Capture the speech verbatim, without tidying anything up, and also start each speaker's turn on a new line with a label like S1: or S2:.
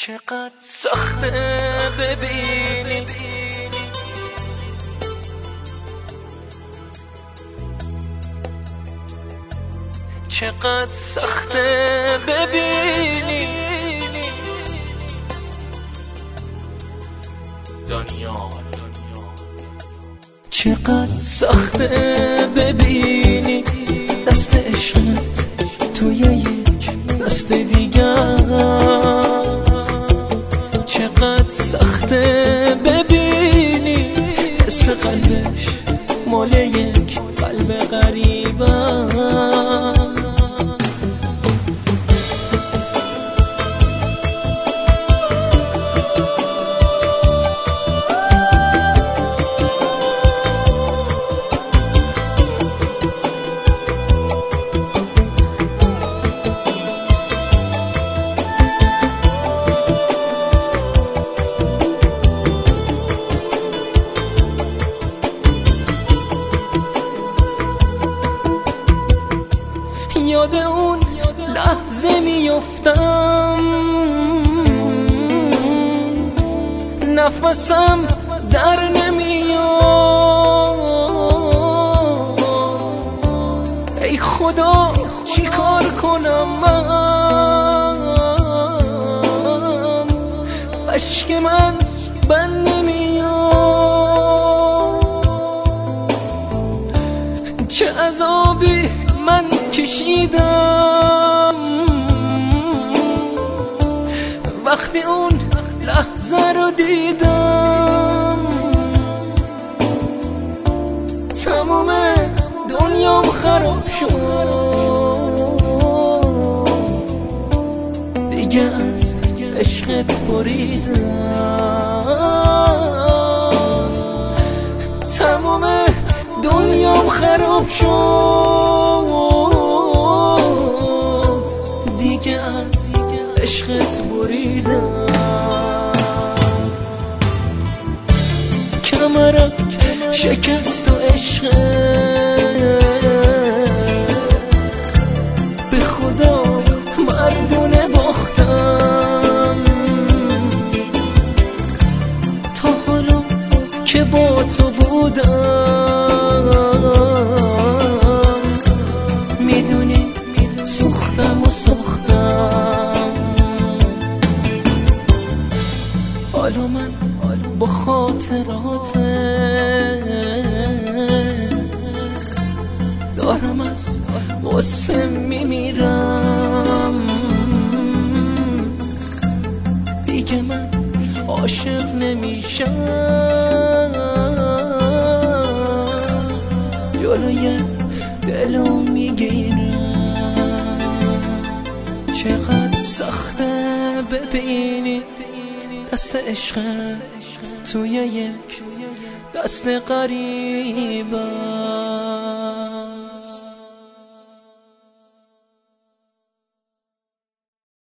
S1: چقدر سخته ببینی چقدر سخته ببینی دنیا چقدر سخته ببینی دست عشقت توی یک دست دیگر، چقدر سخته ببینی حس قلبش مال یک قلب غریب است. یاد اون لحظه میافتم، نفسم در نمیاد. ای خدا چی کار کنم من، اشک من بند نمیاد. چه عذابی من کشیدم وقتی اون لحظه رو دیدم. تمام دنیام خراب شد، دیگه از عشقت بریدم. تمام دنیام خراب شد، دیگه از عشقت بریدم. کمرم شکست و عشقت به خدا مردونه باختم. تا حالا که با تو بودم میدونی سوختم و سوختم. حالا من با خاطرات دارم از غصه میمیرم. دیگه من عاشق نمیشم، جلوی دلو میگیرم. چقدر سخته ببینی دست عشقت توی یک دست غریبم.